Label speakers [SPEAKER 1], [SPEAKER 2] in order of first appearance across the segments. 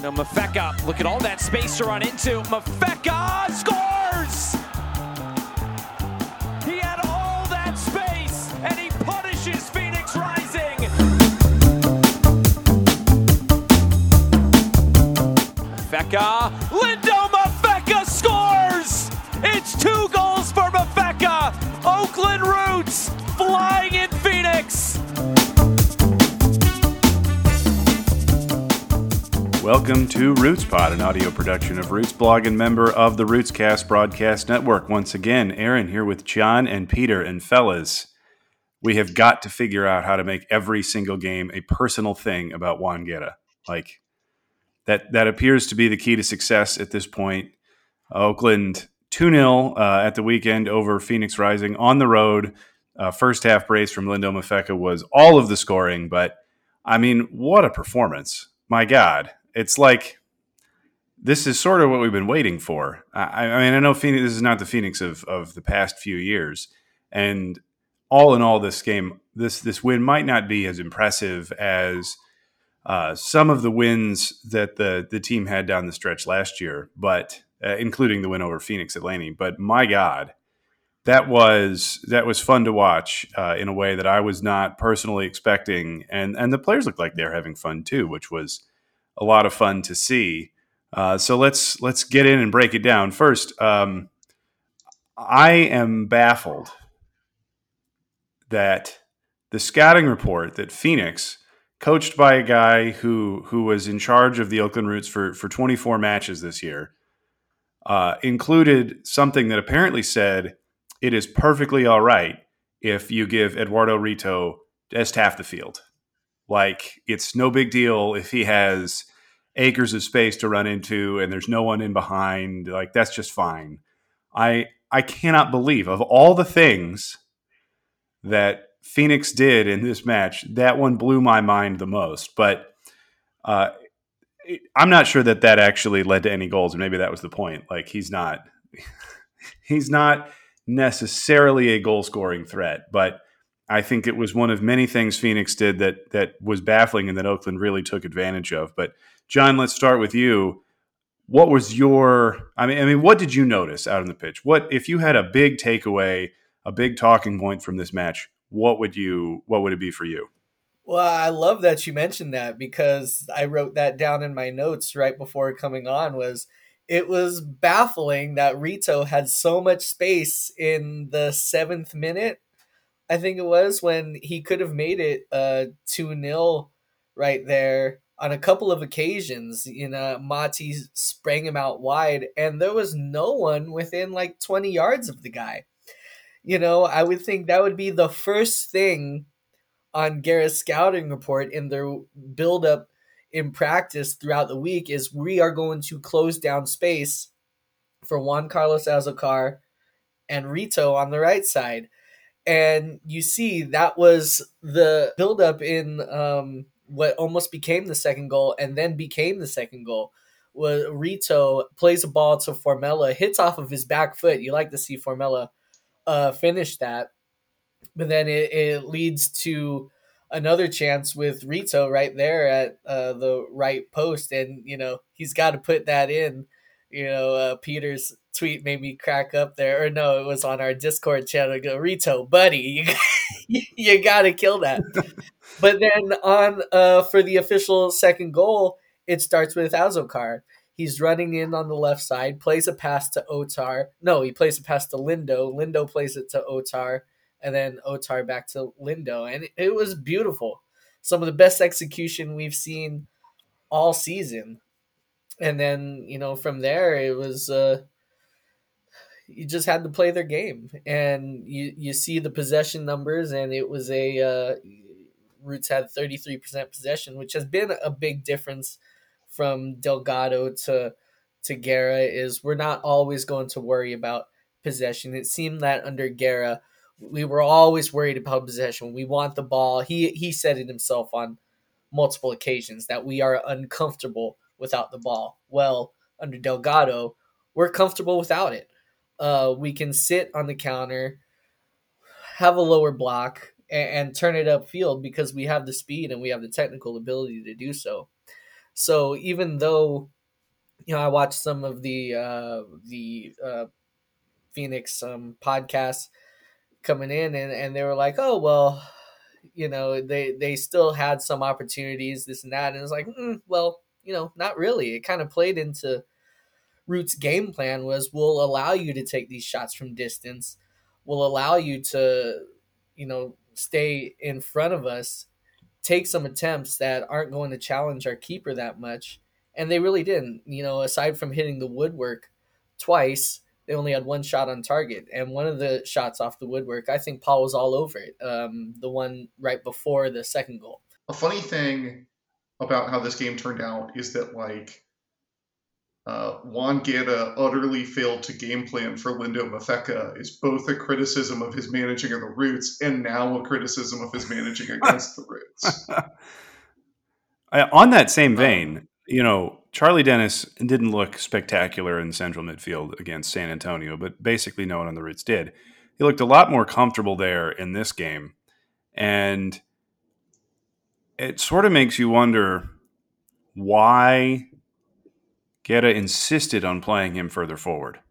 [SPEAKER 1] Now Mafeka, look at all that space to run into. Mafeka scores! He had all that space, and he punishes Phoenix Rising. Mafeka, Lindo Mafeka scores! It's 2 goals for Mafeka. Oakland Roots flying in Phoenix.
[SPEAKER 2] Welcome to Roots Pod, an audio production of Roots Blog and member of the Rootscast Broadcast Network. Once again, Aaron here with John and Peter. And fellas, we have got to figure out how to make every single game a personal thing about Juan Guerra. Like, that appears to be the key to success at this point. Oakland 2-0 at the weekend over Phoenix Rising on the road. First half brace from Lindo Mafeka was all of the scoring, but I mean, what a performance. My God. It's like, this is sort of what we've been waiting for. I mean, I know Phoenix, this is not the Phoenix of the past few years. And all in all, this game, this win might not be as impressive as some of the wins that the team had down the stretch last year, but including the win over Phoenix Atlanta. But my God, that was fun to watch in a way that I was not personally expecting. And the players looked like they're having fun too, which was a lot of fun to see. So let's get in and break it down. First, I am baffled that the scouting report that Phoenix, coached by a guy who was in charge of the Oakland Roots for 24 matches this year, included something that apparently said it is perfectly all right if you give Eduardo Rito just half the field. Like, it's no big deal if he has acres of space to run into and there's no one in behind. Like, that's just fine. I cannot believe, of all the things that Phoenix did in this match, that one blew my mind the most. But I'm not sure that actually led to any goals, and maybe that was the point. Like, he's not necessarily a goal-scoring threat, but I think it was one of many things Phoenix did that was baffling and that Oakland really took advantage of. But John, let's start with you. What was your? I mean, what did you notice out on the pitch? What if you had a big takeaway, a big talking point from this match? What would it be for you?
[SPEAKER 3] Well, I love that you mentioned that, because I wrote that down in my notes right before coming on. It was baffling that Rito had so much space in the 7th minute, I think it was, when he could have made it 2-0 right there on a couple of occasions. Mati sprang him out wide, and there was no one within like 20 yards of the guy. I would think that would be the first thing on Guerra's scouting report in their build-up in practice throughout the week is, we are going to close down space for Juan Carlos Azocar and Rito on the right side. And you see, that was the buildup in what almost became the second goal and then became the second goal. Was Rito plays a ball to Formella, hits off of his back foot. You like to see Formella finish that. But then it leads to another chance with Rito right there at the right post. And, he's got to put that in. Peter's tweet made me crack up there. Or no, it was on our Discord channel. Go, Rito, buddy, you got to kill that. But then for the official second goal, it starts with Azocar. He's running in on the left side, plays a pass to Otar. No, he plays a pass to Lindo. Lindo plays it to Otar, and then Otar back to Lindo. And it was beautiful. Some of the best execution we've seen all season. And then, from there, it was you just had to play their game. And you see the possession numbers, and it was Roots had 33% possession, which has been a big difference from Delgado to Guerra. Is we're not always going to worry about possession. It seemed that under Guerra, we were always worried about possession. We want the ball. He said it himself on multiple occasions that we are uncomfortable without the ball. Well, under Delgado, we're comfortable without it. We can sit on the counter, have a lower block, and turn it upfield because we have the speed and we have the technical ability to do so. So even though, I watched some of the Phoenix podcasts coming in, and they were like, oh well, they still had some opportunities, this and that, and it's like, well, not really. It kind of played into Root's game plan was, we'll allow you to take these shots from distance, we'll allow you to stay in front of us, take some attempts that aren't going to challenge our keeper that much. And they really didn't. Aside from hitting the woodwork twice, they only had one shot on target. And one of the shots off the woodwork, I think Paul was all over it. The one right before the second goal.
[SPEAKER 4] A funny thing about how this game turned out is that, like, Juan Guerra utterly failed to game plan for Lindo Mafeka is both a criticism of his managing of the Roots and now a criticism of his managing against the Roots.
[SPEAKER 2] On that same vein, Charlie Dennis didn't look spectacular in central midfield against San Antonio, but basically no one on the Roots did. He looked a lot more comfortable there in this game. And it sort of makes you wonder why Guerra insisted on playing him further forward.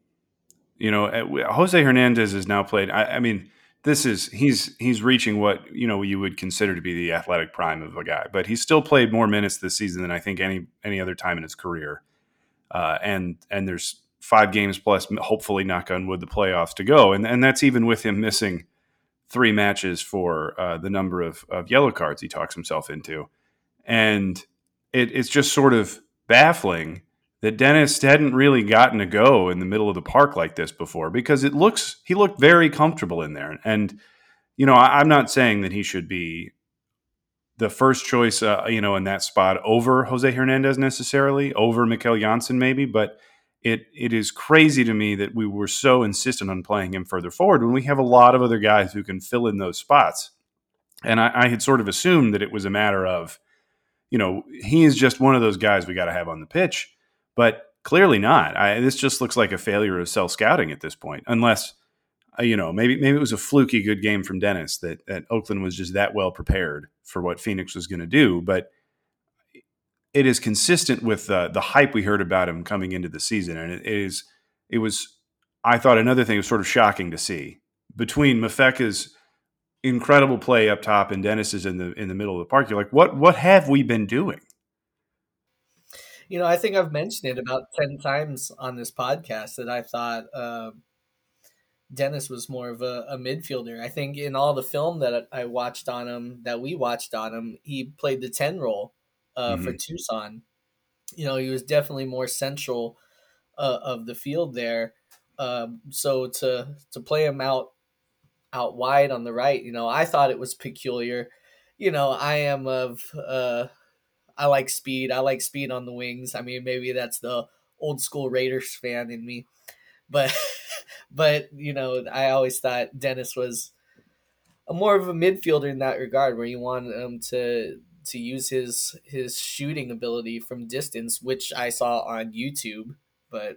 [SPEAKER 2] Jose Hernandez has now played. I mean, he's reaching what you would consider to be the athletic prime of a guy, but he's still played more minutes this season than I think any other time in his career. And there's 5 games plus, hopefully, knock on wood, the playoffs to go, and that's even with him missing 3 matches for the number of yellow cards he talks himself into, and it's just sort of baffling that Dennis hadn't really gotten a go in the middle of the park like this before, because he looked very comfortable in there. And, I'm not saying that he should be the first choice, in that spot over Jose Hernandez necessarily, over Mikkel Janssen maybe, but it is crazy to me that we were so insistent on playing him further forward when we have a lot of other guys who can fill in those spots. And I had sort of assumed that it was a matter of, he is just one of those guys we got to have on the pitch. But clearly not. This just looks like a failure of self-scouting at this point, unless, maybe it was a fluky good game from Dennis that Oakland was just that well prepared for what Phoenix was going to do. But it is consistent with the hype we heard about him coming into the season. And it was, I thought, another thing was sort of shocking to see. Between Mafeka's incredible play up top and Dennis's in the middle of the park, you're like, what have we been doing?
[SPEAKER 3] I think I've mentioned it about 10 times on this podcast that I thought Dennis was more of a midfielder. I think in all the film that I watched on him, that we watched on him, he played the 10 role for Tucson. He was definitely more central of the field there. So to play him out wide on the right, I thought it was peculiar. I am of... I like speed. I like speed on the wings. I mean, maybe that's the old school Raiders fan in me, but I always thought Dennis was more of a midfielder in that regard, where you want him to use his shooting ability from distance, which I saw on YouTube, but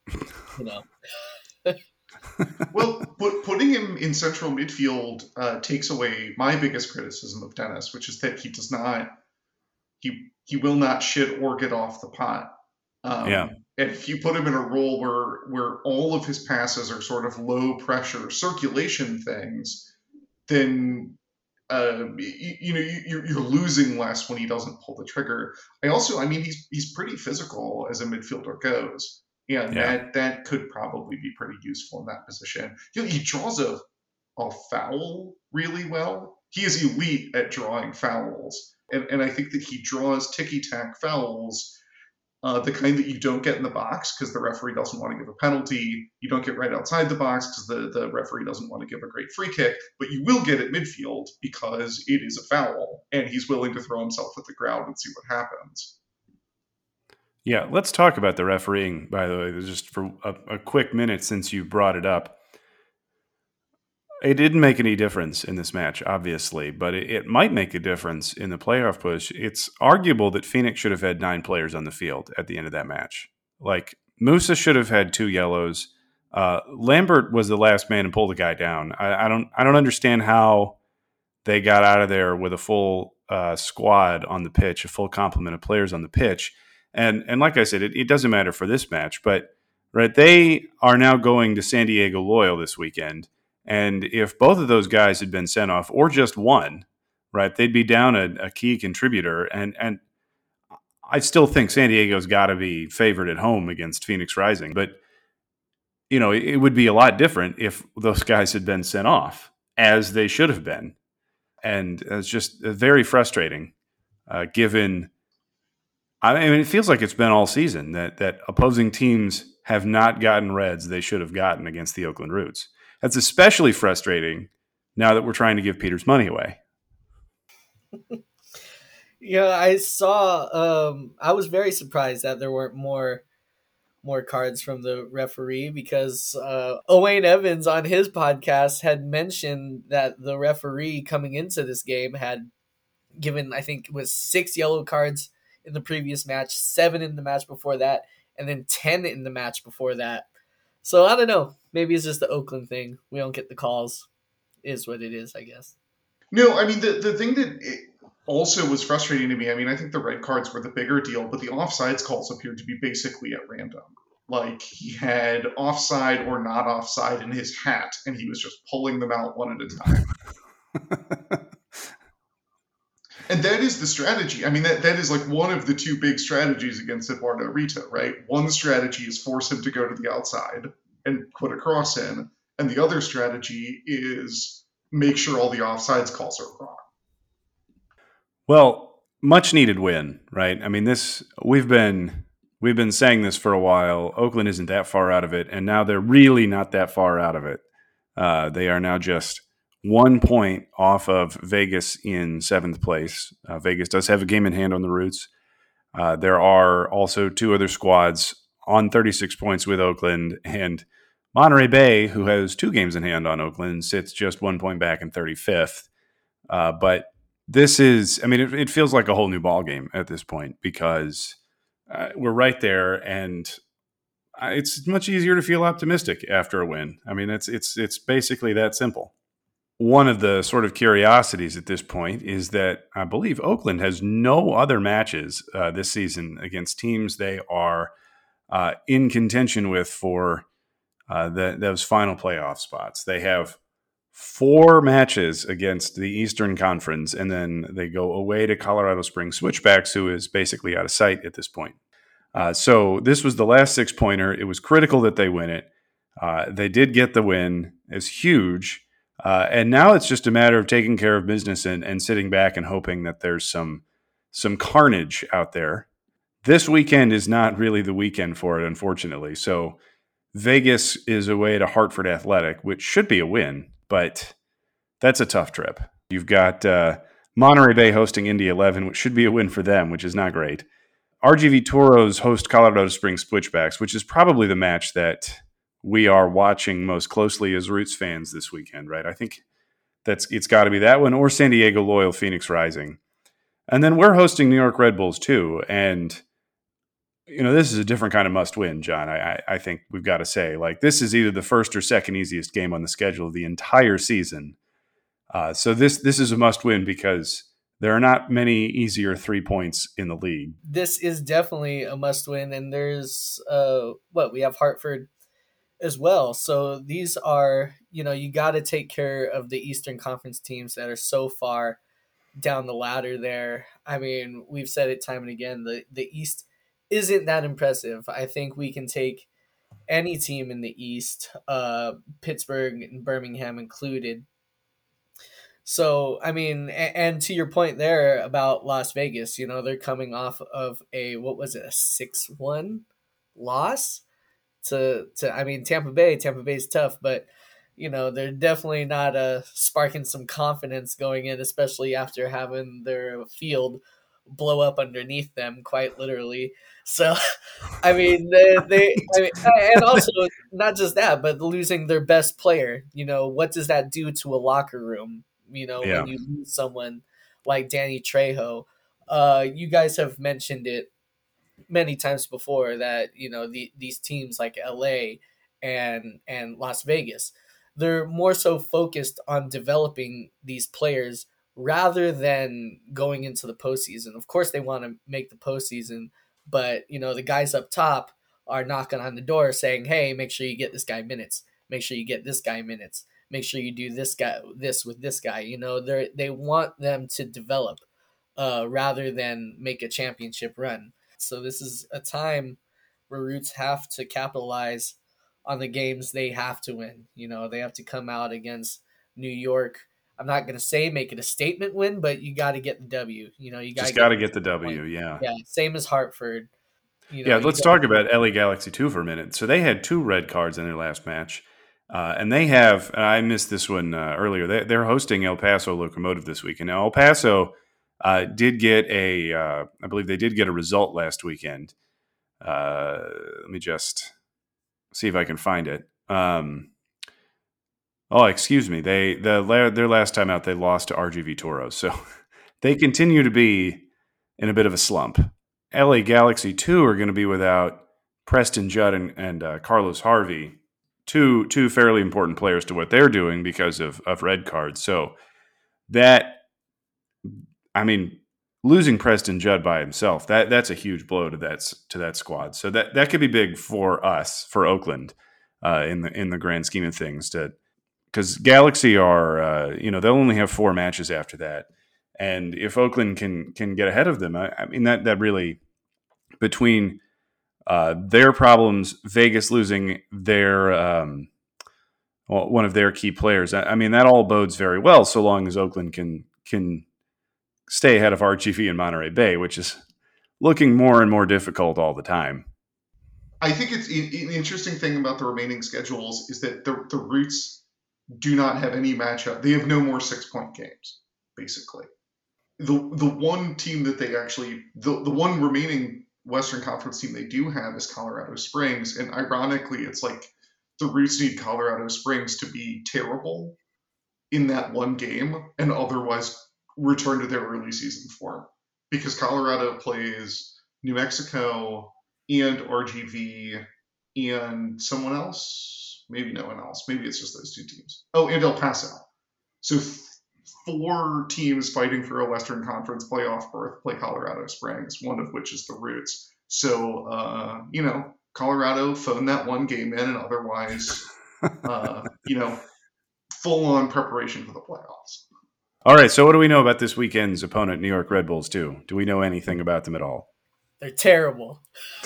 [SPEAKER 4] Well, putting him in central midfield takes away my biggest criticism of Dennis, which is that he does not. He will not shit or get off the pot. And if you put him in a role where all of his passes are sort of low pressure circulation things, then you're losing less when he doesn't pull the trigger. He's pretty physical as a midfielder goes, and that could probably be pretty useful in that position. He draws a foul really well. He is elite at drawing fouls. And I think that he draws ticky-tack fouls, the kind that you don't get in the box because the referee doesn't want to give a penalty. You don't get right outside the box because the referee doesn't want to give a great free kick. But you will get at midfield because it is a foul, and he's willing to throw himself at the ground and see what happens.
[SPEAKER 2] Yeah, let's talk about the refereeing, by the way, just for a quick minute since you brought it up. It didn't make any difference in this match, obviously, but it might make a difference in the playoff push. It's arguable that Phoenix should have had 9 players on the field at the end of that match. Like, Musa should have had 2 yellows. Lambert was the last man to pull the guy down. I don't understand how they got out of there with a full squad on the pitch, a full complement of players on the pitch. And like I said, it doesn't matter for this match, but right, they are now going to San Diego Loyal this weekend. And if both of those guys had been sent off, or just one, right, they'd be down a key contributor. And I still think San Diego's got to be favored at home against Phoenix Rising. But, it would be a lot different if those guys had been sent off, as they should have been. And it's just very frustrating, given – it feels like it's been all season that opposing teams have not gotten reds they should have gotten against the Oakland Roots. That's especially frustrating now that we're trying to give Peters money away.
[SPEAKER 3] I saw. I was very surprised that there weren't more cards from the referee, because Owain Evans on his podcast had mentioned that the referee coming into this game had given, I think it was 6 yellow cards in the previous match, 7 in the match before that, and then 10 in the match before that. So I don't know. Maybe it's just the Oakland thing. We don't get the calls. Is what it is, I guess.
[SPEAKER 4] No, I mean, the thing that also was frustrating to me, I think the red cards were the bigger deal, but the offsides calls appeared to be basically at random. Like, he had offside or not offside in his hat, and he was just pulling them out one at a time. And that is the strategy. That is like one of the 2 big strategies against Eduardo Rito, right? One strategy is force him to go to the outside and put a cross in. And the other strategy is make sure all the offsides calls are wrong.
[SPEAKER 2] Well, much needed win, right? We've been saying this for a while. Oakland isn't that far out of it, and now they're really not that far out of it. They are now just 1 point off of Vegas in 7th place. Vegas does have a game in hand on the Roots. There are also 2 other squads on 36 points with Oakland, and Monterey Bay, who has 2 games in hand on Oakland, sits just 1 point back in 35th. But this is, it feels like a whole new ballgame at this point, because we're right there, and it's much easier to feel optimistic after a win. It's basically that simple. One of the sort of curiosities at this point is that I believe Oakland has no other matches this season against teams they are in contention with for those final playoff spots. They have 4 matches against the Eastern Conference, and then they go away to Colorado Springs Switchbacks, who is basically out of sight at this point. So this was the last 6-pointer. It was critical that they win it. They did get the win. It's huge. And now it's just a matter of taking care of business and sitting back and hoping that there's some carnage out there. This weekend is not really the weekend for it, unfortunately. So Vegas is away to Hartford Athletic, which should be a win, but that's a tough trip. You've got Monterey Bay hosting Indy 11, which should be a win for them, which is not great. RGV Toros host Colorado Springs Switchbacks, which is probably the match that we are watching most closely as Roots fans this weekend, right? I think it's got to be that one, or San Diego Loyal Phoenix Rising. And then we're hosting New York Red Bulls too. And, this is a different kind of must win, John. I think we've got to say, like, this is either the first or second easiest game on the schedule of the entire season. So this is a must win, because there are not many easier 3 points in the league.
[SPEAKER 3] This is definitely a must win. And there's, we have Hartford as well. So these are, you got to take care of the Eastern Conference teams that are so far down the ladder there. We've said it time and again, the East isn't that impressive. I think we can take any team in the East, Pittsburgh and Birmingham included. So, and to your point there about Las Vegas, they're coming off of a 6-1 loss to Tampa Bay. Tampa Bay's tough, but they're definitely not sparking some confidence going in, especially after having their field blow up underneath them, quite literally. So, they and also not just that, but losing their best player. What does that do to a locker room? When you lose someone like Danny Trejo. You guys have mentioned it many times before that, these teams like LA and Las Vegas, they're more so focused on developing these players rather than going into the postseason. Of course, they want to make the postseason, but the guys up top are knocking on the door saying, "Hey, make sure you get this guy minutes. Make sure you get this guy minutes. Make sure you do this with this guy." They want them to develop rather than make a championship run. So this is a time where Roots have to capitalize on the games they have to win. They have to come out against New York. I'm not going to say make it a statement win, but you got to get the W. You
[SPEAKER 2] got to get the W. Yeah.
[SPEAKER 3] Yeah. Same as Hartford.
[SPEAKER 2] Let's talk about LA Galaxy 2 for a minute. So they had 2 red cards in their last match. And they have, I missed this one earlier, they're hosting El Paso Locomotive this week. And now El Paso did get I believe they did get a result last weekend. Let me just see if I can find it. Excuse me. Their last time out, they lost to RGV Toros. So they continue to be in a bit of a slump. LA Galaxy 2 are going to be without Preston Judd and Carlos Harvey, two fairly important players to what they're doing because of red cards. So losing Preston Judd by himself, that's a huge blow to that squad. So that could be big for us, for Oakland, in the grand scheme of things. Because Galaxy are, they'll only have 4 matches after that. And if Oakland can get ahead of them, that really, between their problems, Vegas losing their one of their key players, that all bodes very well so long as Oakland can stay ahead of RGV and Monterey Bay, which is looking more and more difficult all the time.
[SPEAKER 4] I think it's an interesting thing about the remaining schedules is that the Roots do not have any matchup. They have no more 6-point games, basically. The one team that they actually, the one remaining Western Conference team they do have is Colorado Springs. And ironically, it's like the Roots need Colorado Springs to be terrible in that one game and otherwise return to their early season form. Because Colorado plays New Mexico and RGV and someone else. Maybe no one else. Maybe it's just those 2 teams. Oh, and El Paso. So 4 teams fighting for a Western Conference playoff berth play Colorado Springs, one of which is the Roots. So, Colorado phoned that one game in and otherwise, full-on preparation for the playoffs.
[SPEAKER 2] All right, so what do we know about this weekend's opponent, New York Red Bulls 2? Do we know anything about them at all?
[SPEAKER 3] They're terrible.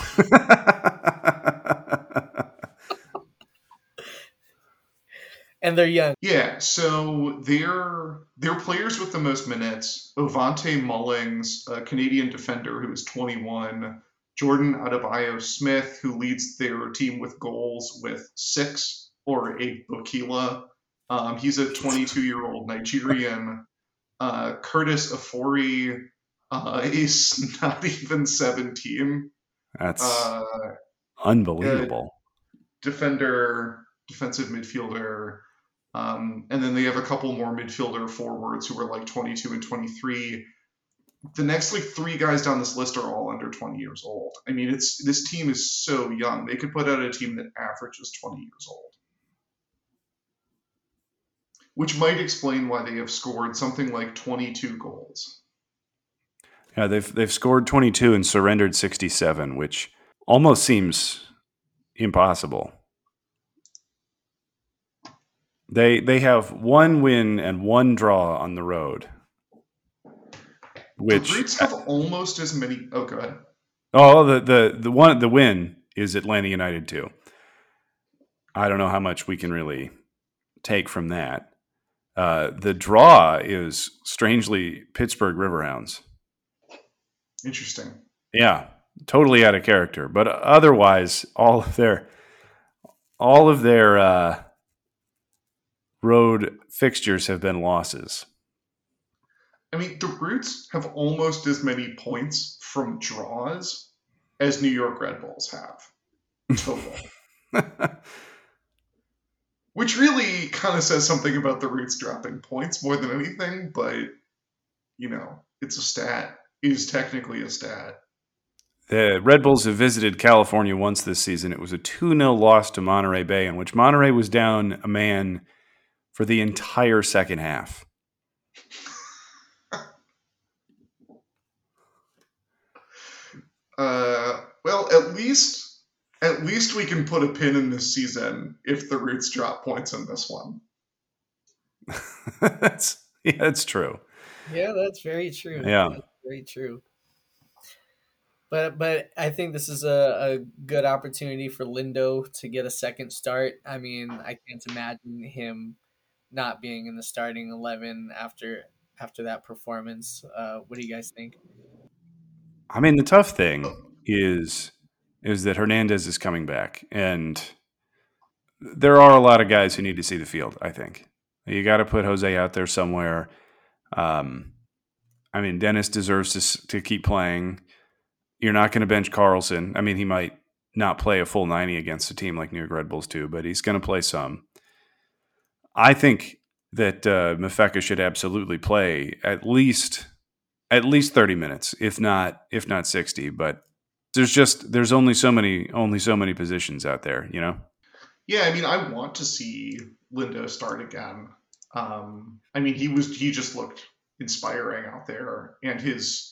[SPEAKER 3] And they're young.
[SPEAKER 4] Yeah, so they're players with the most minutes. Ovante Mullings, a Canadian defender who is 21. Jordan Adebayo-Smith, who leads their team with goals with 6, or Abe Bokila. He's a 22-year-old Nigerian. Curtis Afori is not even 17.
[SPEAKER 2] That's unbelievable.
[SPEAKER 4] Defensive midfielder. And then they have a couple more midfielder forwards who are like 22 and 23. The next 3 guys down this list are all under 20 years old. This team is so young. They could put out a team that averages 20 years old. Which might explain why they have scored something like 22 goals.
[SPEAKER 2] Yeah, they've scored 22 and surrendered 67, which almost seems impossible. They have 1 win and 1 draw on the road. Which
[SPEAKER 4] the Roots have almost as many. Oh, go ahead.
[SPEAKER 2] Oh, the win is Atlanta United too. I don't know how much we can really take from that. The draw is strangely Pittsburgh Riverhounds.
[SPEAKER 4] Interesting.
[SPEAKER 2] Yeah, totally out of character. But otherwise, all of their road fixtures have been losses.
[SPEAKER 4] The Roots have almost as many points from draws as New York Red Bulls have total. Which really kind of says something about the Roots dropping points more than anything, but, it's a stat. It is technically a stat.
[SPEAKER 2] The Red Bulls have visited California once this season. It was a 2-0 loss to Monterey Bay, in which Monterey was down a man for the entire second half.
[SPEAKER 4] least we can put a pin in this season if the Roots drop points in this one.
[SPEAKER 2] That's true.
[SPEAKER 3] Yeah, that's very true.
[SPEAKER 2] Yeah.
[SPEAKER 3] That's very true. But I think this is a good opportunity for Lindo to get a second start. I mean, I can't imagine him not being in the starting 11 after that performance. What do you guys think?
[SPEAKER 2] I mean, the tough thing is that Hernandez is coming back, and there are a lot of guys who need to see the field, I think. You got to put Jose out there somewhere. I mean, Dennis deserves to keep playing. You're not going to bench Carlson. I mean, he might not play a full 90 against a team like New York Red Bulls too, but he's going to play some. I think that Mafeka should absolutely play at least 30 minutes, if not 60. But there's only so many positions out there, you know.
[SPEAKER 4] Yeah, I mean, I want to see Lindo start again. I mean, he just looked inspiring out there, and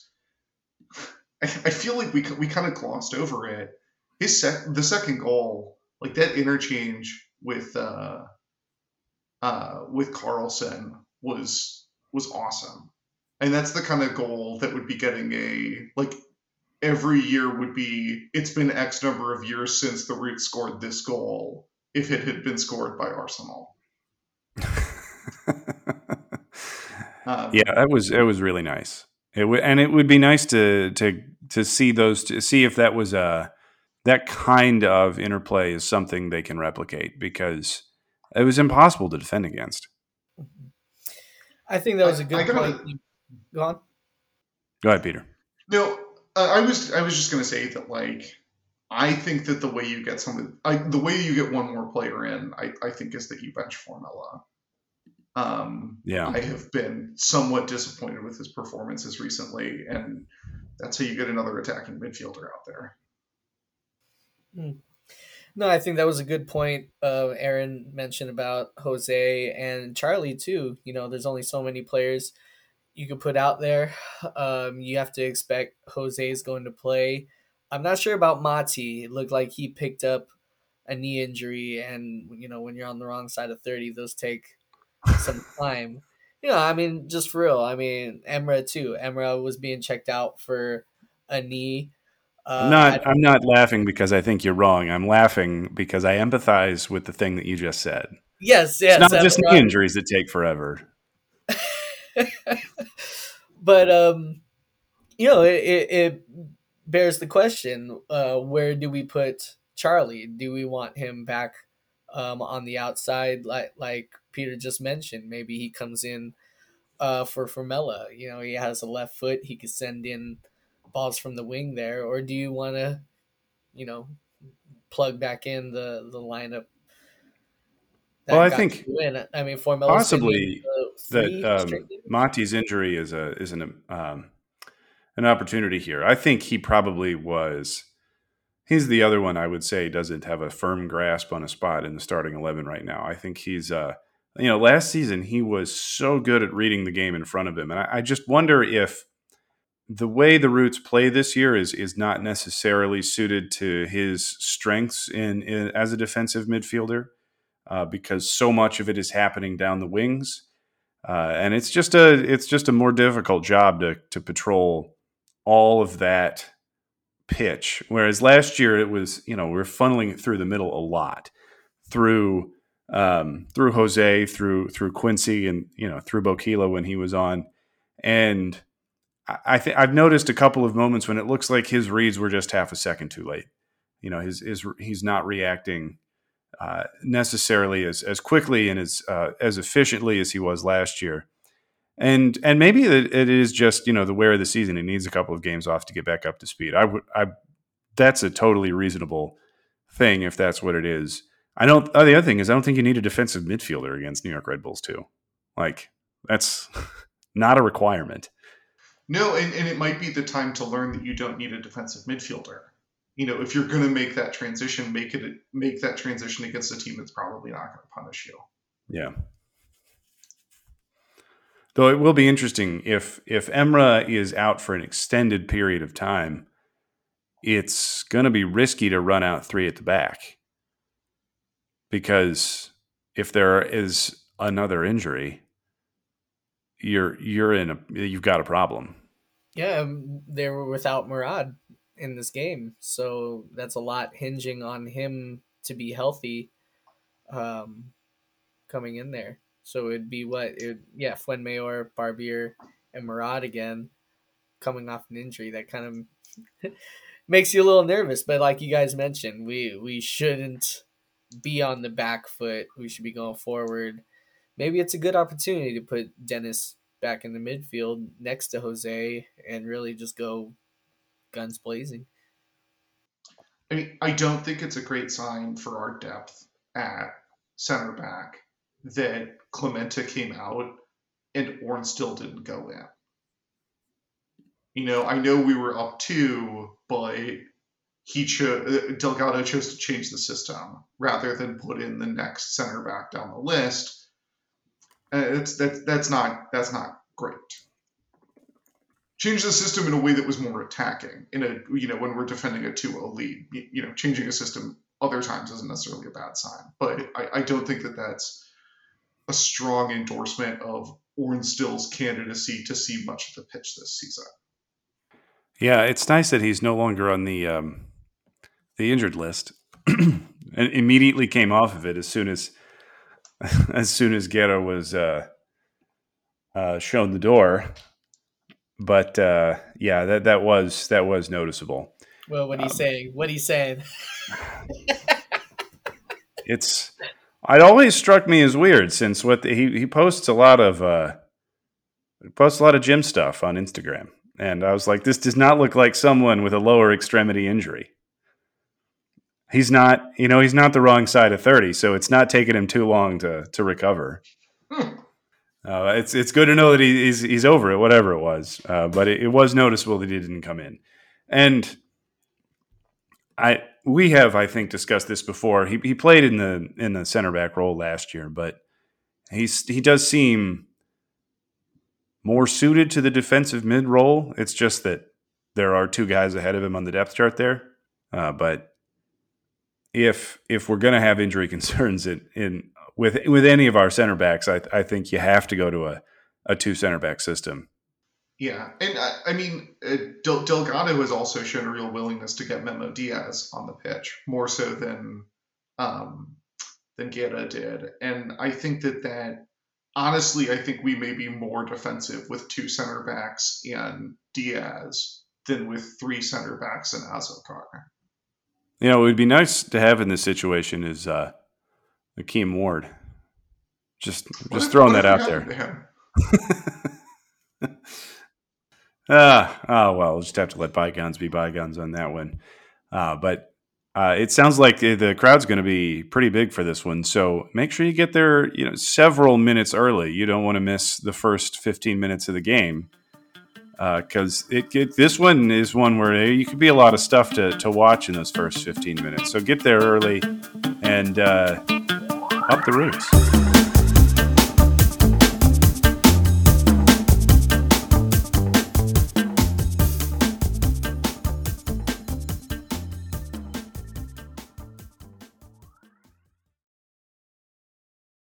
[SPEAKER 4] I feel like we kind of glossed over it. The second goal, like that interchange with Carlson was awesome, and that's the kind of goal that would be getting every year would be. It's been X number of years since the Roots scored this goal. If it had been scored by Arsenal.
[SPEAKER 2] Yeah, it was really nice. It would be nice to see those, to see if that was that kind of interplay is something they can replicate, because it was impossible to defend against.
[SPEAKER 3] I think that was a good point. Go on.
[SPEAKER 2] Go ahead, Peter.
[SPEAKER 4] No, I was just going to say that, like, I think that the way you get one more player in, I think, is that you bench Formella.
[SPEAKER 2] Yeah,
[SPEAKER 4] I have been somewhat disappointed with his performances recently, and that's how you get another attacking midfielder out there.
[SPEAKER 3] No, I think that was a good point. Aaron mentioned about Jose and Charlie too. You know, there's only so many players you could put out there. You have to expect Jose is going to play. I'm not sure about Mati. It looked like he picked up a knee injury, and you know, when you're on the wrong side of 30, those take some time. You know, I mean, just for real. I mean, Emre too. Emre was being checked out for a knee.
[SPEAKER 2] I'm not laughing because I think you're wrong. I'm laughing because I empathize with the thing that you just said.
[SPEAKER 3] Yes.
[SPEAKER 2] It's not just knee injuries that take forever.
[SPEAKER 3] But you know, it bears the question: where do we put Charlie? Do we want him back on the outside, like Peter just mentioned? Maybe he comes in for Formella. You know, he has a left foot; he could send in balls from the wing there. Or do you want to, you know, plug back in the lineup?
[SPEAKER 2] Well, I think
[SPEAKER 3] I mean, Formella
[SPEAKER 2] possibly that Mati's injury is an opportunity here. I think he probably was. He's the other one I would say doesn't have a firm grasp on a spot in the starting 11 right now. I think he's, last season he was so good at reading the game in front of him. And I just wonder if the way the Roots play this year is not necessarily suited to his strengths in as a defensive midfielder, because so much of it is happening down the wings. And it's just a more difficult job to patrol all of that pitch. Whereas last year it was, we were funneling it through the middle a lot, through Jose, through Quincy, and through Bokila when he was on. And I've noticed a couple of moments when it looks like his reads were just half a second too late. He's not reacting necessarily as quickly and as efficiently as he was last year. And maybe it is just, the wear of the season. He needs a couple of games off to get back up to speed. That's a totally reasonable thing if that's what it is. The other thing is I don't think you need a defensive midfielder against New York Red Bulls too. Like, that's not a requirement.
[SPEAKER 4] No, and it might be the time to learn that you don't need a defensive midfielder. If you're going to make that transition, make that transition against a team that's probably not going to punish you.
[SPEAKER 2] Yeah. Though it will be interesting if Emre is out for an extended period of time, it's going to be risky to run out 3 at the back, because if there is another injury, you've got a problem.
[SPEAKER 3] Yeah, they were without Murad in this game, so that's a lot hinging on him to be healthy coming in there. So it'd be Fuenmayor, Barbier, and Murad again coming off an injury. That kind of makes you a little nervous. But like you guys mentioned, we shouldn't be on the back foot. We should be going forward. Maybe it's a good opportunity to put Dennis back in the midfield next to Jose and really just go guns blazing.
[SPEAKER 4] I mean, I don't think it's a great sign for our depth at center back that Clemente came out and Orn still didn't go in. You know, I know we were up 2, but Delgado chose to change the system rather than put in the next center back down the list. That's not great. Change the system in a way that was more attacking. When we're defending a 2-0 lead, changing a system other times isn't necessarily a bad sign. But I don't think that that's a strong endorsement of Ornstill's candidacy to see much of the pitch this season.
[SPEAKER 2] Yeah, it's nice that he's no longer on the injured list, and immediately came off of it as soon as Guerra was shown the door. But that was noticeable.
[SPEAKER 3] Well, what he's saying? What he's saying?
[SPEAKER 2] It always struck me as weird, since he posts a lot of gym stuff on Instagram, and I was like, this does not look like someone with a lower extremity injury. He's not the wrong side of 30, so it's not taking him too long to recover. It's good to know that he's over it, whatever it was. But it was noticeable that he didn't come in, and we have, I think, discussed this before. He played in the center back role last year, but he does seem more suited to the defensive mid role. It's just that there are 2 guys ahead of him on the depth chart there. But if we're going to have injury concerns with any of our center backs, I think you have to go to a 2 center back system.
[SPEAKER 4] Yeah, and I mean, Delgado has also shown a real willingness to get Memo Diaz on the pitch, more so than Guerra did. And I think that honestly, I think we may be more defensive with 2 center backs and Diaz than with 3 center backs and Azócar.
[SPEAKER 2] It would be nice to have in this situation is Akeem Ward. Just throwing that out there. Well, we'll just have to let bygones be bygones on that one. But it sounds like the crowd's going to be pretty big for this one. So make sure you get there, several minutes early. You don't want to miss the first 15 minutes of the game, because this one is one where you could be a lot of stuff to watch in those first 15 minutes. So get there early and up the Roots.